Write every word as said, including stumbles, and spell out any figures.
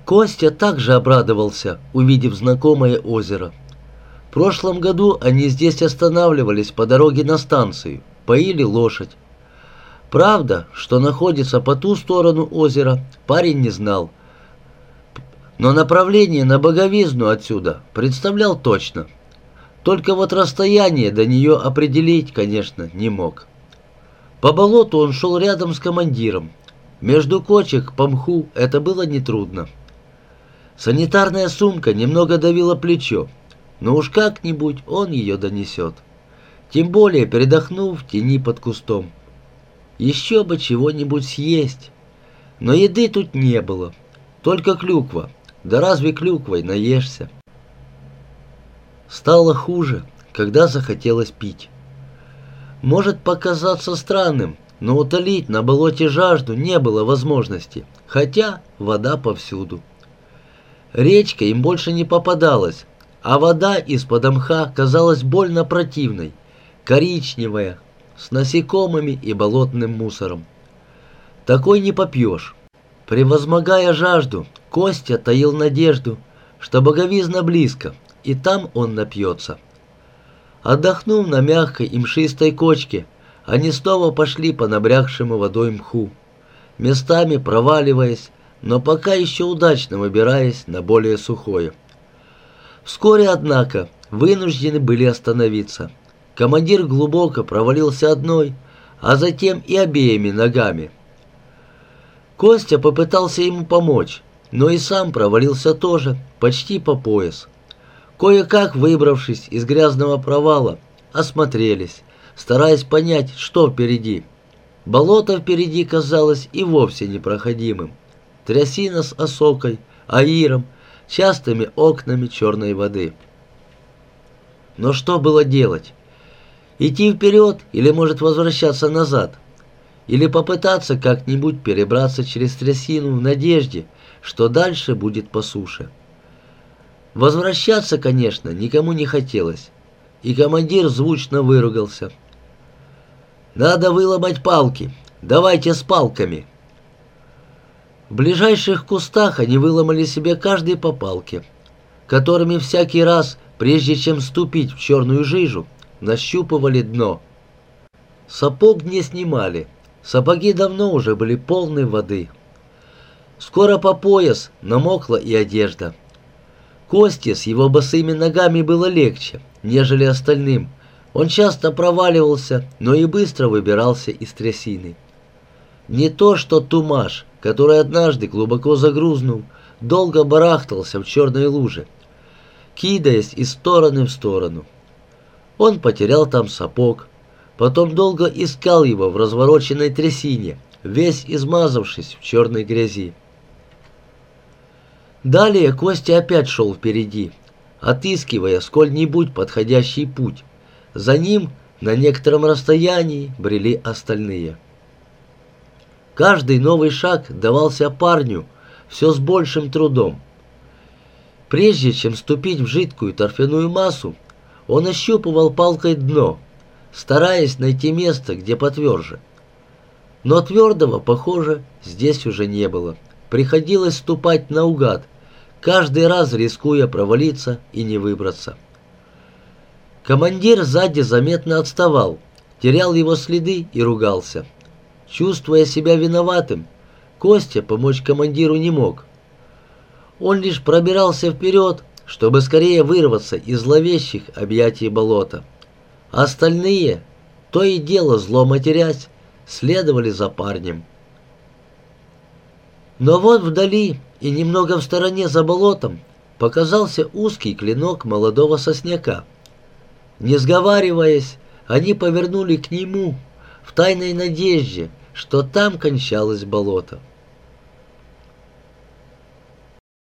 Костя также обрадовался, увидев знакомое озеро. В прошлом году они здесь останавливались по дороге на станцию, поили лошадь. Правда, что находится по ту сторону озера, парень не знал, но направление на Боговизну отсюда представлял точно. Только вот расстояние до нее определить, конечно, не мог. По болоту он шел рядом с командиром. Между кочек по мху это было нетрудно. Санитарная сумка немного давила плечо, но уж как-нибудь он ее донесет. Тем более передохнув в тени под кустом. Еще бы чего-нибудь съесть. Но еды тут не было. Только клюква. Да разве клюквой наешься? Стало хуже, когда захотелось пить. Может показаться странным, но утолить на болоте жажду не было возможности, хотя вода повсюду. Речка им больше не попадалась, а вода из-под мха казалась больно противной, коричневая, с насекомыми и болотным мусором. Такой не попьешь. Превозмогая жажду, Костя таил надежду, что Боговизна близко, и там он напьется. Отдохнув на мягкой и мшистой кочке, они снова пошли по набрякшему водой мху, местами проваливаясь, но пока еще удачно выбираясь на более сухое. Вскоре, однако, вынуждены были остановиться. Командир глубоко провалился одной, а затем и обеими ногами. Костя попытался ему помочь, но и сам провалился тоже, почти по пояс. Кое-как выбравшись из грязного провала, осмотрелись, стараясь понять, что впереди. Болото впереди казалось и вовсе непроходимым. Трясина с осокой, аиром, частыми окнами черной воды. Но что было делать? Идти вперед или, может, возвращаться назад? Или попытаться как-нибудь перебраться через трясину в надежде, что дальше будет по суше? Возвращаться, конечно, никому не хотелось, и командир звучно выругался. «Надо выломать палки! Давайте с палками!» В ближайших кустах они выломали себе каждый по палке, которыми всякий раз, прежде чем ступить в черную жижу, нащупывали дно. Сапог не снимали, сапоги давно уже были полны воды. Скоро по пояс намокла и одежда. Косте с его босыми ногами было легче, нежели остальным. Он часто проваливался, но и быстро выбирался из трясины. Не то что Тумаш, который однажды, глубоко загрузнув, долго барахтался в черной луже, кидаясь из стороны в сторону. Он потерял там сапог, потом долго искал его в развороченной трясине, весь измазавшись в черной грязи. Далее Костя опять шел впереди, отыскивая сколь-нибудь подходящий путь. За ним на некотором расстоянии брели остальные. Каждый новый шаг давался парню все с большим трудом. Прежде чем ступить в жидкую торфяную массу, он ощупывал палкой дно, стараясь найти место, где потверже. Но твердого, похоже, здесь уже не было. Приходилось ступать наугад, каждый раз рискуя провалиться и не выбраться. Командир сзади заметно отставал, терял его следы и ругался. Чувствуя себя виноватым, Костя помочь командиру не мог. Он лишь пробирался вперед, чтобы скорее вырваться из зловещих объятий болота. Остальные, то и дело зло матерясь, следовали за парнем. Но вот вдали и немного в стороне за болотом показался узкий клинок молодого сосняка. Не сговариваясь, они повернули к нему в тайной надежде, что там кончалось болото.